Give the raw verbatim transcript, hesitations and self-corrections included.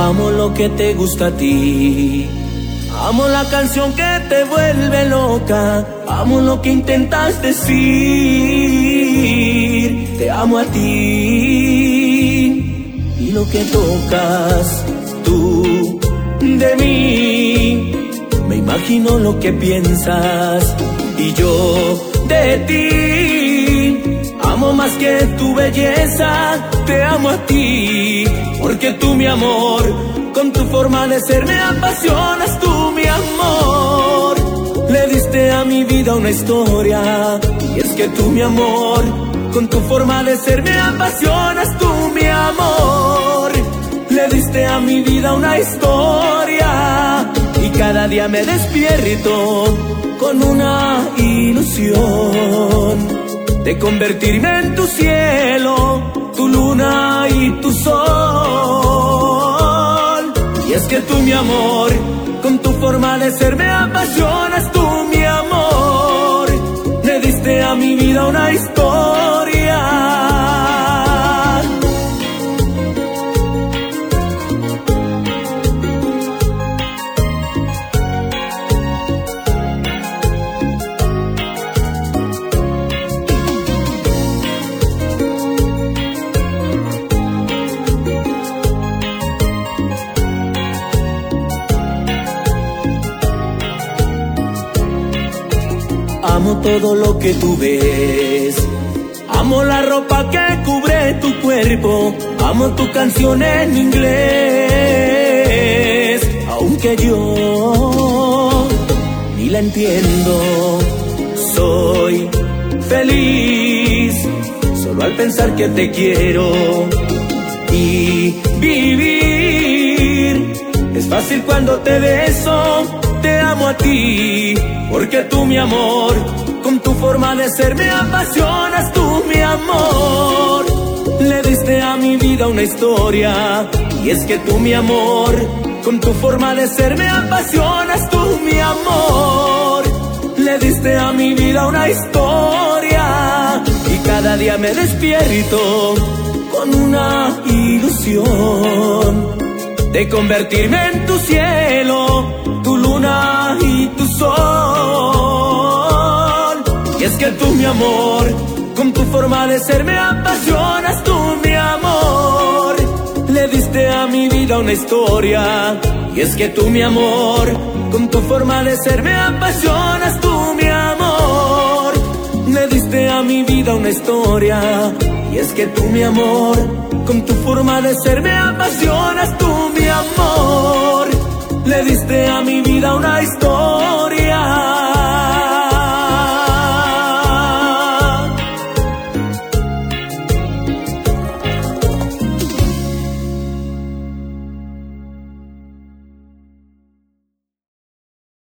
Amo lo que te gusta a ti. Amo la canción que te vuelve loca. Amo lo que intentas decir. Te amo a ti. Y lo que tocas tú de mí. Me imagino lo que piensas y yo de ti. Amo más que tu belleza. Te amo a ti. Porque tú, mi amor, con tu forma de ser me apasionas. Tú, mi amor, le diste a mi vida una historia. Y es que tú, mi amor, con tu forma de ser me apasionas. Tú, mi amor, le diste a mi vida una historia. Y cada día me despierto con una ilusión de convertirme en tu cielo, tu luna y tu sol. Y es que tú, mi amor, con tu forma de ser me apasionas. Tú, mi amor, le diste a mi vida una historia. Amo todo lo que tú ves. Amo la ropa que cubre tu cuerpo. Amo tu canción en inglés. Aunque yo ni la entiendo, soy feliz solo al pensar que te quiero. Y vivir es fácil cuando te beso. Te amo a ti, porque tú, mi amor, con tu forma de ser me apasionas. Tú, mi amor, le diste a mi vida una historia. Y es que tú, mi amor, con tu forma de ser me apasionas. Tú, mi amor, le diste a mi vida una historia. Y cada día me despierto con una ilusión de convertirme en tu cielo, tu luna y tu sol. Y es que tú, mi amor, con tu forma de ser me apasionas. Tú, mi amor, le diste a mi vida una historia. Y es que tú, mi amor, con tu forma de ser me apasionas. Tú, mi amor, le diste a mi vida una historia. Y es que tú, mi amor, con tu forma de ser me apasionas. Tú, mi amor, le diste a mi vida una historia.